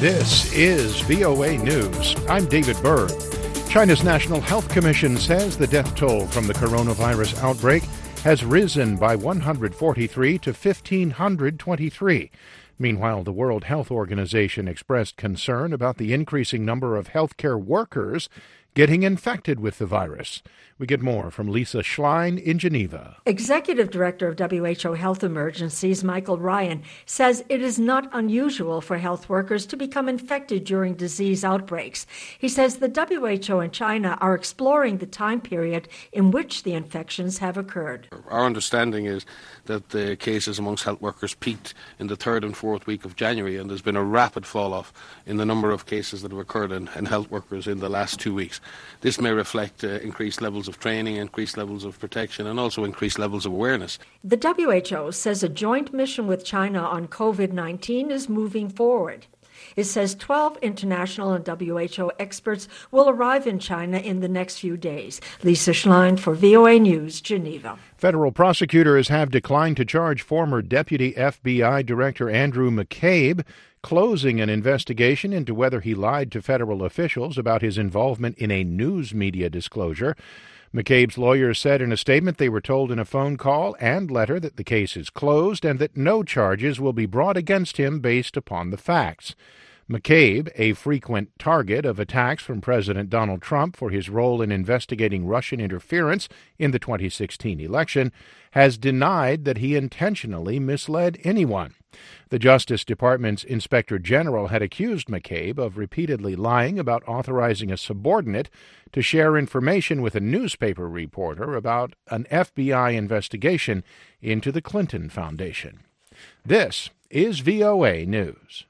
This is VOA News. I'm David Berg. China's National Health Commission says the death toll from the coronavirus outbreak has risen by 143 to 1,523. Meanwhile, the World Health Organization expressed concern about the increasing number of healthcare workers getting infected with the virus. We get more from Lisa Schlein in Geneva. Executive Director of WHO Health Emergencies, Michael Ryan, says it is not unusual for health workers to become infected during disease outbreaks. He says the WHO and China are exploring the time period in which the infections have occurred. Our understanding is that the cases amongst health workers peaked in the third and fourth week of January, and there's been a rapid fall-off in the number of cases that have occurred in health workers in the last 2 weeks. This may reflect increased levels of training, increased levels of protection, and also increased levels of awareness. The WHO says a joint mission with China on COVID-19 is moving forward. It says 12 international and WHO experts will arrive in China in the next few days. Lisa Schlein for VOA News, Geneva. Federal prosecutors have declined to charge former Deputy FBI Director Andrew McCabe, closing an investigation into whether he lied to federal officials about his involvement in a news media disclosure. McCabe's lawyers said in a statement they were told in a phone call and letter that the case is closed and that no charges will be brought against him based upon the facts. McCabe, a frequent target of attacks from President Donald Trump for his role in investigating Russian interference in the 2016 election, has denied that he intentionally misled anyone. The Justice Department's Inspector General had accused McCabe of repeatedly lying about authorizing a subordinate to share information with a newspaper reporter about an FBI investigation into the Clinton Foundation. This is VOA News.